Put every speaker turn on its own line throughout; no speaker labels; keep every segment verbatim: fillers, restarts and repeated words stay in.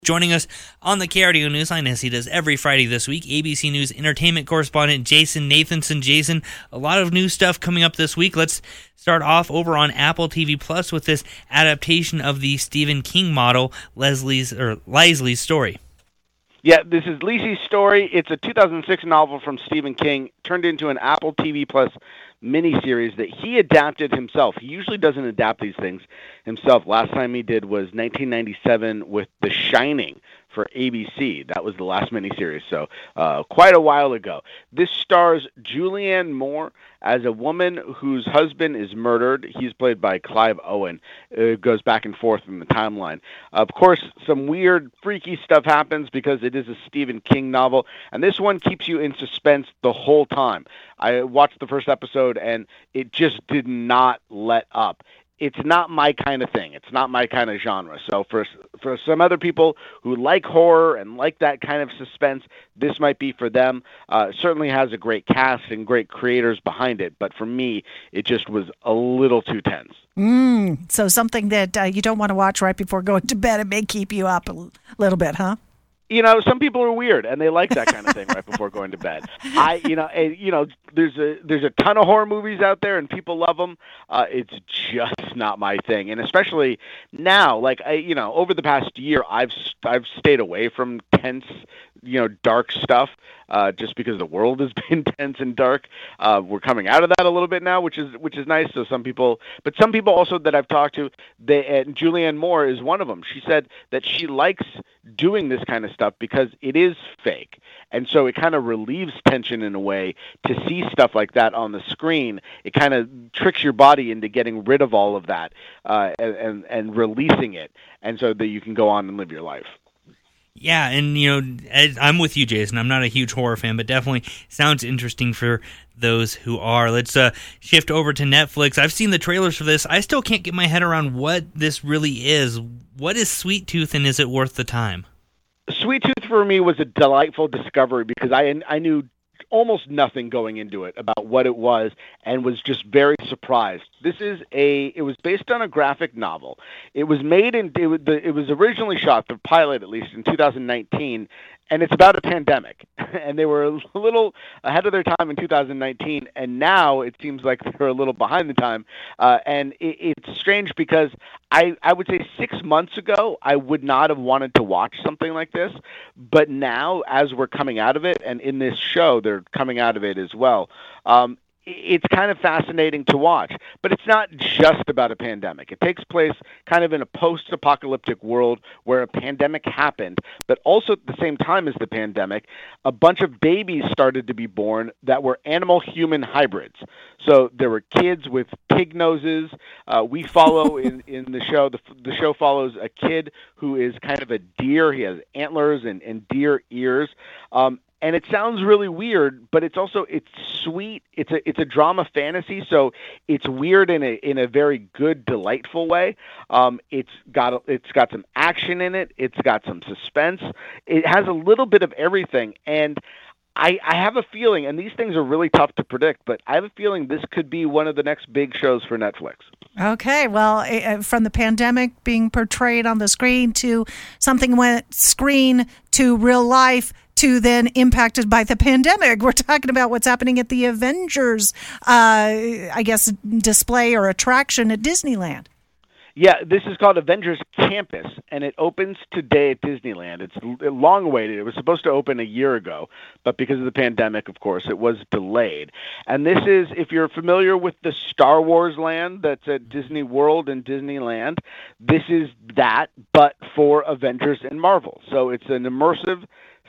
Joining us on the K R D O Newsline, as he does every Friday this week, A B C News entertainment correspondent Jason Nathanson. Jason, a lot of new stuff coming up this week. Let's start off over on Apple T V Plus with this adaptation of the Stephen King model, Leslie's or Leslie's story.
Yeah, this is Leslie's story. It's a two thousand six novel from Stephen King, turned into an Apple T V Plus miniseries that he adapted himself. He usually doesn't adapt these things himself. Last time he did was nineteen ninety-seven with The Shining for A B C. That was the last miniseries, so uh, quite a while ago. This stars Julianne Moore as a woman whose husband is murdered. He's played by Clive Owen. It goes back and forth in the timeline. Of course, some weird, freaky stuff happens because it is a Stephen King novel, and this one keeps you in suspense the whole time. I watched the first episode, and it just did not let up. It's not my kind of thing. It's not my kind of genre. So for for some other people who like horror and like that kind of suspense, this might be for them. Uh, certainly has a great cast and great creators behind it, but for me, it just was a little too tense.
Mm, so something that uh, you don't want to watch right before going to bed. It may keep you up a l- little bit, huh?
You know, some people are weird and they like that kind of thing right before going to bed. I, you know, and, you know, there's a there's a ton of horror movies out there and people love them. Uh, it's just not my thing, and especially now, like I, you know, over the past year, I've I've stayed away from tense, you know, dark stuff. Uh, just because the world has been tense and dark, uh, we're coming out of that a little bit now, which is which is nice. So some people, but some people also that I've talked to, they, and Julianne Moore is one of them. She said that she likes doing this kind of stuff because it is fake, and so it kind of relieves tension in a way to see stuff like that on the screen. It kind of tricks your body into getting rid of all of that uh, and, and and releasing it, and so that you can go on and live your life.
Yeah, and, you know, I'm with you, Jason. I'm not a huge horror fan, but definitely sounds interesting for those who are. Let's uh, shift over to Netflix. I've seen the trailers for this. I still can't get my head around what this really is. What is Sweet Tooth, and is it worth the time?
Sweet Tooth for me was a delightful discovery because I I knew almost nothing going into it about what it was and was just very surprised. This is a, it was based on a graphic novel. It was made in, it was, the, it was originally shot, the pilot at least, in two thousand nineteen, and it's about a pandemic. And they were a little ahead of their time in two thousand nineteen, and now it seems like they're a little behind the time. Uh, and it, it's strange because I, I would say six months ago, I would not have wanted to watch something like this. But now, as we're coming out of it, and in this show, they're coming out of it as well, um, it's kind of fascinating to watch. But it's not just about a pandemic. It takes place kind of in a post-apocalyptic world where a pandemic happened, but also at the same time as the pandemic, a bunch of babies started to be born that were animal-human hybrids. So there were kids with pig noses. Uh, we follow in, in the show, the, the show follows a kid who is kind of a deer. He has antlers and, and deer ears. Um, And it sounds really weird, but it's also it's sweet. It's a it's a drama fantasy, so it's weird in a in a very good, delightful way. Um, it's got it's got some action in it. It's got some suspense. It has a little bit of everything, and I, I have a feeling, and these things are really tough to predict, but I have a feeling this could be one of the next big shows for Netflix.
Okay, well, uh, from the pandemic being portrayed on the screen to something went screen to real life to then impacted by the pandemic. We're talking about what's happening at the Avengers, uh, I guess, display or attraction at Disneyland.
Yeah, this is called Avengers Campus, and it opens today at Disneyland. It's long awaited. It was supposed to open a year ago, but because of the pandemic, of course, it was delayed. And this is, if you're familiar with the Star Wars land that's at Disney World and Disneyland, this is that, but for Avengers and Marvel. So it's an immersive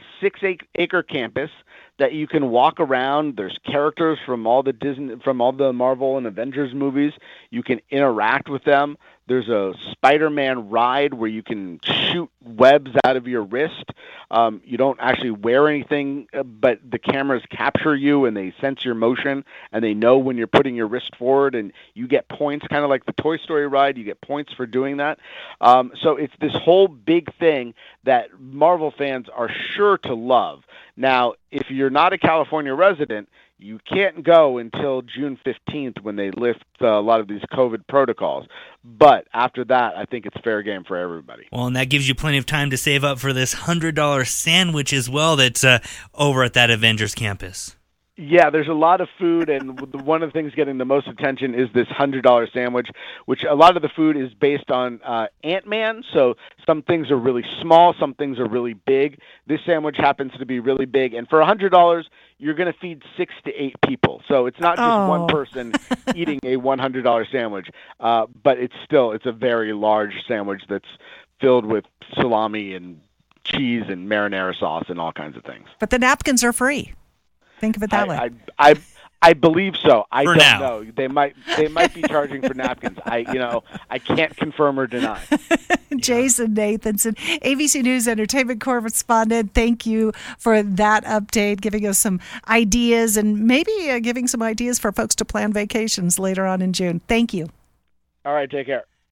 six-acre campus that you can walk around. There's characters from all the Disney, from all the Marvel and Avengers movies. You can interact with them. There's a Spider-Man ride where you can shoot webs out of your wrist. Um, you don't actually wear anything, but the cameras capture you and they sense your motion and they know when you're putting your wrist forward, and you get points, kind of like the Toy Story ride. You get points for doing that. Um, so it's this whole big thing that Marvel fans are sure to love. Now, if you're not a California resident, You can't go until June fifteenth when they lift uh, a lot of these COVID protocols. But after that, I think it's fair game for everybody.
Well, and that gives you plenty of time to save up for this one hundred dollars sandwich as well that's uh, over at that Avengers campus.
Yeah, there's a lot of food, and one of the things getting the most attention is this one hundred dollars sandwich, which a lot of the food is based on uh, Ant-Man, so some things are really small, some things are really big. This sandwich happens to be really big, and for one hundred dollars, you're going to feed six to eight people. So it's not just
oh.
one person eating a one hundred dollars sandwich, uh, but it's still, it's a very large sandwich that's filled with salami and cheese and marinara sauce and all kinds of things.
But the napkins are free. Think of it that
I,
way.
I, I, I believe so. I
for
don't
now.
know. They might they might be charging for napkins. I you know I can't confirm or deny.
Jason Nathanson, A B C News entertainment correspondent. Thank you for that update, giving us some ideas and maybe uh, giving some ideas for folks to plan vacations later on in June. Thank you.
All right, take care.